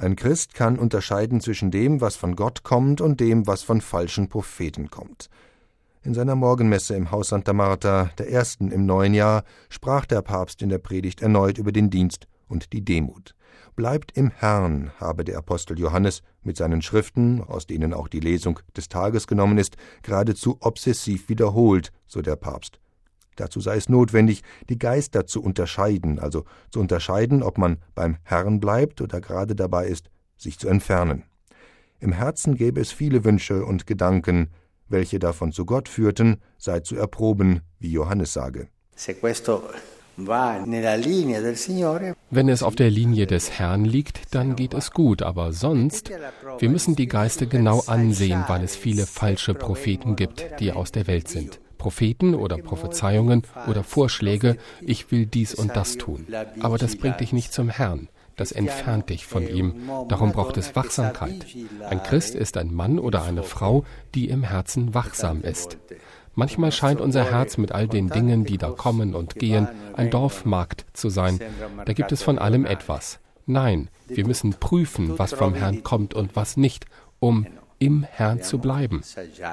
Ein Christ kann unterscheiden zwischen dem, was von Gott kommt, und dem, was von falschen Propheten kommt. In seiner Morgenmesse im Haus Santa Marta, der ersten im neuen Jahr, sprach der Papst in der Predigt erneut über den Dienst und die Demut. Bleibt im Herrn, habe der Apostel Johannes mit seinen Schriften, aus denen auch die Lesung des Tages genommen ist, geradezu obsessiv wiederholt, so der Papst. Dazu sei es notwendig, die Geister zu unterscheiden, also zu unterscheiden, ob man beim Herrn bleibt oder gerade dabei ist, sich zu entfernen. Im Herzen gäbe es viele Wünsche und Gedanken, welche davon zu Gott führten, sei zu erproben, wie Johannes sage. Wenn es auf der Linie des Herrn liegt, dann geht es gut, aber sonst, wir müssen die Geister genau ansehen, weil es viele falsche Propheten gibt, die aus der Welt sind. Propheten oder Prophezeiungen oder Vorschläge, ich will dies und das tun. Aber das bringt dich nicht zum Herrn. Das entfernt dich von ihm. Darum braucht es Wachsamkeit. Ein Christ ist ein Mann oder eine Frau, die im Herzen wachsam ist. Manchmal scheint unser Herz mit all den Dingen, die da kommen und gehen, ein Dorfmarkt zu sein. Da gibt es von allem etwas. Nein, wir müssen prüfen, was vom Herrn kommt und was nicht, um im Herrn zu bleiben.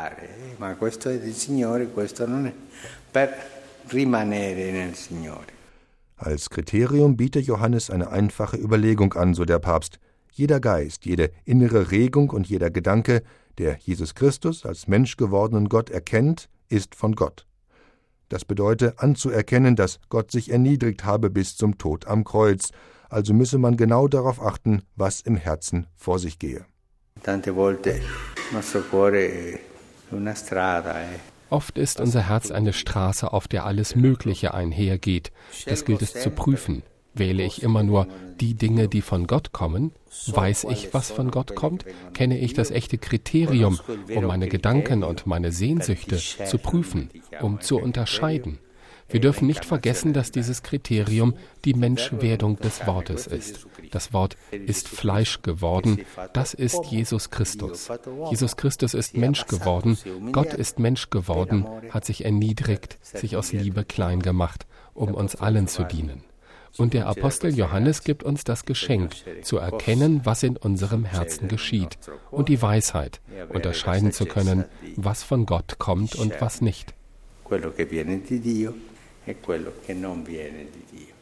Als Kriterium bietet Johannes eine einfache Überlegung an, so der Papst. Jeder Geist, jede innere Regung und jeder Gedanke, der Jesus Christus als menschgewordenen Gott erkennt, ist von Gott. Das bedeutet anzuerkennen, dass Gott sich erniedrigt habe bis zum Tod am Kreuz, also müsse man genau darauf achten, was im Herzen vor sich gehe. Oft ist unser Herz eine Straße, auf der alles Mögliche einhergeht. Das gilt es zu prüfen. Wähle ich immer nur die Dinge, die von Gott kommen? Weiß ich, was von Gott kommt? Kenne ich das echte Kriterium, um meine Gedanken und meine Sehnsüchte zu prüfen, um zu unterscheiden? Wir dürfen nicht vergessen, dass dieses Kriterium die Menschwerdung des Wortes ist. Das Wort ist Fleisch geworden, das ist Jesus Christus. Jesus Christus ist Mensch geworden, Gott ist Mensch geworden, hat sich erniedrigt, sich aus Liebe klein gemacht, um uns allen zu dienen. Und der Apostel Johannes gibt uns das Geschenk, zu erkennen, was in unserem Herzen geschieht, und die Weisheit, unterscheiden zu können, was von Gott kommt und was nicht. Quello che viene di Dio e quello che non viene di Dio.